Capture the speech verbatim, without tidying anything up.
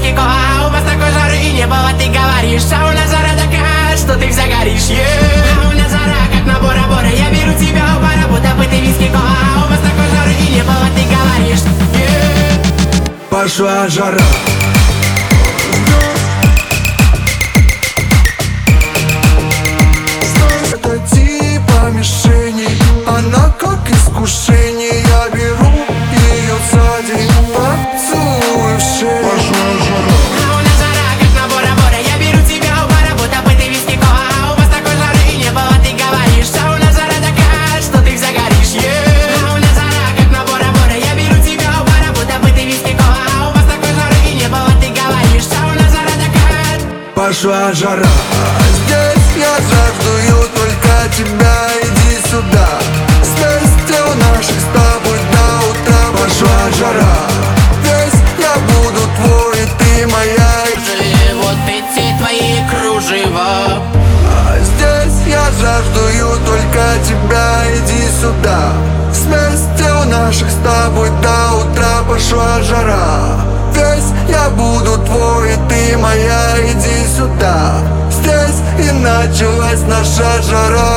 виски, кола. У вас такой жары и не было, ты говоришь. А у нас жара такая, что ты вся горишь, yeah. А у нас жара, как на Бора-Бора. Я беру тебя у бара, будто бы ты виски, кола. У вас такой жары и не было, ты говоришь, yeah. Пошла жара. Это типа мишени, она как искушение. Я беру ее сзади, поцелуй в шею. Пошла жара. А у нас жара, как на Бора-Бора. Я беру тебя у бара, будто бы ты виски, кола. У вас такой жары и не было, ты говоришь. А у нас жара такая, что ты вся горишь, yeah. А у нас жара, как на Бора-Бора. Я беру тебя у бара, будто бы ты виски, кола. У вас такой жары и не было, ты говоришь. А у нас жара такая. Пошла жара. Здесь я жаждую только тебя, иди сюда. Вместе у наших с тобой до утра. Пошла жара. Здесь я буду твой, и ты моя. И вот эти твои кружева. А здесь я жаждую только тебя, иди сюда. Вместе у наших с тобой до утра. Пошла жара. Здесь я буду твой, и ты моя, иди сюда. Здесь и началась наша жара.